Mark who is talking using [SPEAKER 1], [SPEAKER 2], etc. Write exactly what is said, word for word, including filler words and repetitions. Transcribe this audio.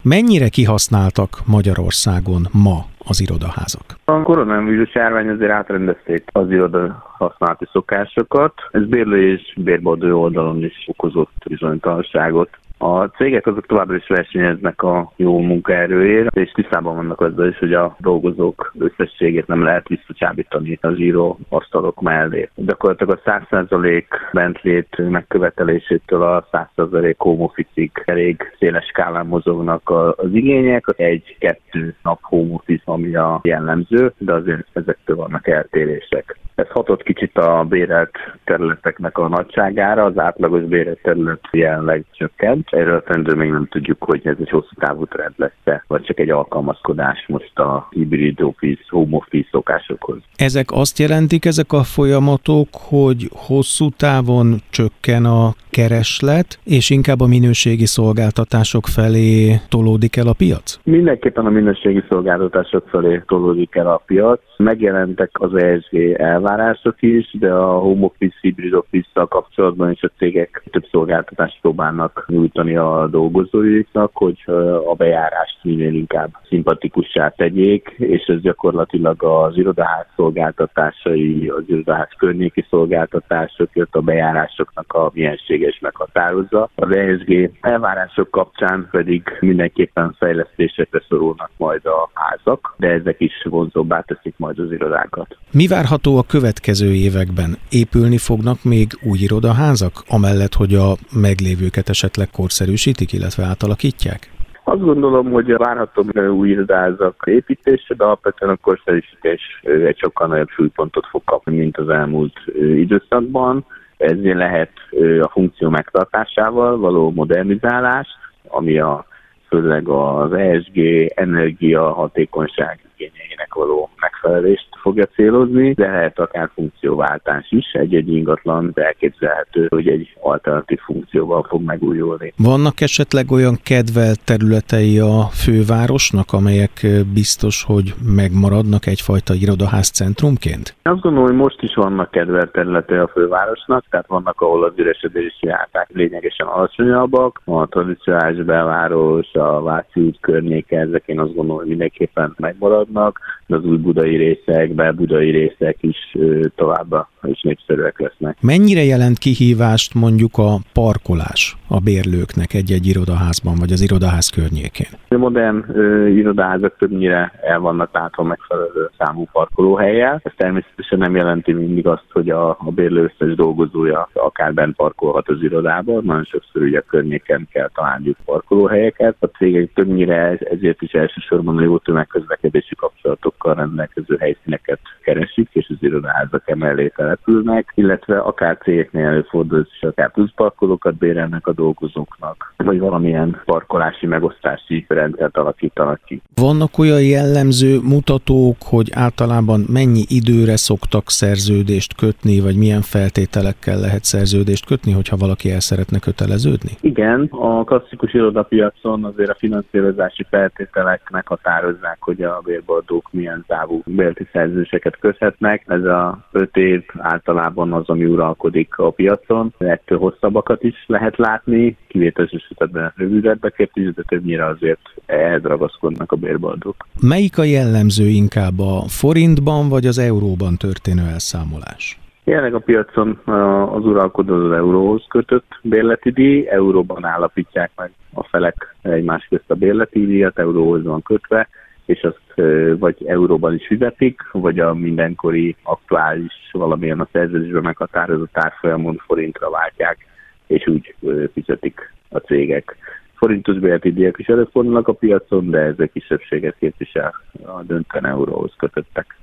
[SPEAKER 1] Mennyire kihasználtak Magyarországon ma az irodaházak?
[SPEAKER 2] A koronavírus járvány azért átrendezték az iroda használati szokásokat. Ez bérlő és bérbeadó oldalon is okozott bizonytalanságot. A cégek azok továbbra is versenyeznek a jó munkaerőért, és tisztában vannak azzal is, hogy a dolgozók összességét nem lehet visszacsábítani a zsíró asztalok mellé. Gyakorlatilag a száz százalék bentlét megkövetelésétől a száz százalék home office-ig elég széles skálán mozognak az igények. Egy-kettő nap home office, ami a jellemző, de azért ezektől vannak eltérések. Ez hatott kicsit a bérelt területeknek a nagyságára, az átlagos bérelt terület jelenleg csökkent. Erről a trendről még nem tudjuk, hogy ez egy hosszú távú trend lesz-e, vagy csak egy alkalmazkodás most a hibrid office, home office szokásokhoz.
[SPEAKER 1] Ezek azt jelentik, ezek a folyamatok, hogy hosszú távon csökken a kereslet, és inkább a minőségi szolgáltatások felé tolódik el a piac?
[SPEAKER 2] Mindenképpen a minőségi szolgáltatások felé tolódik el a piac. Megjelentek az E S G elvárások is, de a home office, hibrid office-szal kapcsolatban is a cégek több szolgáltatást próbálnak nyújtani a dolgozóiknak, hogy a bejárást minél inkább szimpatikussá tegyék, és ez gyakorlatilag az irodaház szolgáltatásai, az irodaház környéki szolgáltatások, jött a bejárásoknak a mienséges meghatározza. Az E S G elvárások kapcsán pedig mindenképpen fejlesztésekre szorulnak majd a házak, de ezek is vonzóbbá teszik majd az irodákat.
[SPEAKER 1] Mi várható a következő években? Épülni fognak még új irodaházak, amellett, hogy a meglévőket esetleg korszerűsítik, illetve átalakítják?
[SPEAKER 2] Azt gondolom, hogy várható új irodaházak építése, de alapvetően a korszerűsítés egy sokkal nagyobb súlypontot fog kapni, mint az elmúlt időszakban. Ezért lehet a funkció megtartásával való modernizálás, ami a főleg az E S G, energia, hatékonyság igényeinek való megfelelést fogja célozni, de lehet akár funkcióváltás is. Egy-egy ingatlan elképzelhető, hogy egy alternatív funkcióval fog megújulni.
[SPEAKER 1] Vannak esetleg olyan kedvelt területei a fővárosnak, amelyek biztos, hogy megmaradnak egyfajta irodaház centrumként?
[SPEAKER 2] Azt gondolom, hogy most is vannak kedvelt területei a fővárosnak, tehát vannak, ahol az üresedési ráták lényegesen alacsonyabbak. A tradicionális belváros, a Váci út környéke, ezek én azt gondolom, hogy mindenképpen megmaradnak, de az új budai részek, belbudai részek is továbbá is népszerűek lesznek.
[SPEAKER 1] Mennyire jelent kihívást mondjuk a parkolás a bérlőknek egy-egy irodaházban, vagy az irodaház környékén?
[SPEAKER 2] A modern ö, irodaházak többnyire el vannak látva megfelelő számú parkolóhellyel. Ez természetesen nem jelenti mindig azt, hogy a, a bérlő összes dolgozója akár bent parkolhat az irodában. Nagyon sokszor ugye a környéken kell találniuk parkolóhelyeket. A cégek többnyire ezért is elsősorban a jó tömegközlekedési kapcsolatokkal rendelkező helyszíneket keresik, és az irodaházak emellé települnek, illetve akár cégeknél előfordul, és akár plusz parkolókat bérelnek a dolgozóknak, vagy valamilyen parkolási megosztási rendszert alakítanak ki.
[SPEAKER 1] Vannak olyan jellemző mutatók, hogy általában mennyi időre szoktak szerződést kötni, vagy milyen feltételekkel lehet szerződést kötni, hogyha valaki el szeretne köteleződni?
[SPEAKER 2] Igen, a klasszikus irodapiacon azért a finanszírozási feltételek meghatározzák, hogy a bérbeadók milyen távú bérleti szerződéseket köthetnek. Ez a öt év általában az, ami uralkodik a piacon. Ettől hosszabbakat is lehet látni, kivételes esetben rövidebbeket is, de többnyire azért ehhez ragaszkodnak a bérbeadók.
[SPEAKER 1] Melyik a jellemző inkább, a forintban vagy az euróban történő elszámolás?
[SPEAKER 2] Jelenleg a piacon az uralkodó az euróhoz kötött bérleti díj, euróban állapítják meg a felek egymás közt a bérleti díjat, euróhoz van kötve, és azt vagy euróban is fizetik, vagy a mindenkori aktuális valamilyen a szerződésben meghatározott árfolyamon forintra váltják, és úgy fizetik a cégek. Forintos bérleti díjak is előfordulnak a piacon, de ezek kisebbséget képvisel, a döntően euróhoz kötöttek.